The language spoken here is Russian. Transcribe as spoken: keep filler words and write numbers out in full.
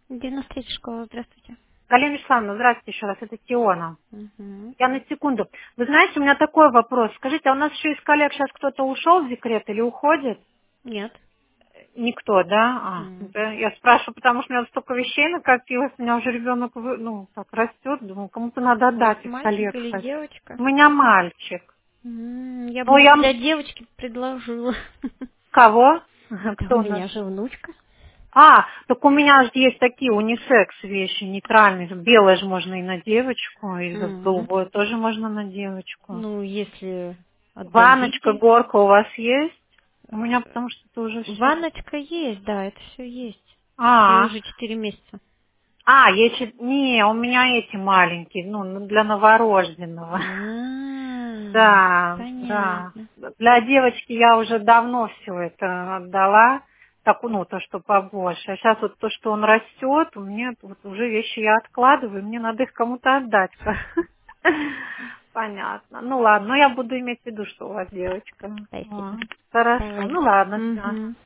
девяносто третья школа, здравствуйте. Галина Вячеславовна, здравствуйте еще раз, это Тиона. Угу. Я на секунду. Вы знаете, у меня такой вопрос. Скажите, а у нас еще из коллег сейчас кто-то ушел в декрет или уходит? Нет. Никто, да? А, М. да, я спрашиваю, потому что у меня столько вещей накопилось, у меня уже ребенок, вы- ну, так растет, думаю, кому-то надо У вас отдать из мальчик коллег. или хоть. девочка? У меня мальчик. М, Я Ну, бы я... для девочки предложила. Кого? Да, у Кто у нас? меня же внучка. А, так у меня же есть такие унисекс вещи, нейтральные. Белое же можно и на девочку, и М. голубое тоже можно на девочку. Ну, если Ванночка, отдадите. горка у вас есть? У меня потому что это уже все. Ванночка есть, да, это все есть. Ей А, уже четыре месяца. а, есть, и- не, у меня эти маленькие, ну, ну, для новорожденного. А, Да, да. понятно. Для девочки я уже давно все это отдала. Так, ну, то, что побольше. А сейчас вот то, что он растет, у меня вот уже вещи я откладываю, мне надо их кому-то отдать. Понятно. Ну ладно, но я буду иметь в виду, что у вас девочка. Спасибо. О, хорошо. Давай. Ну ладно, все. Угу.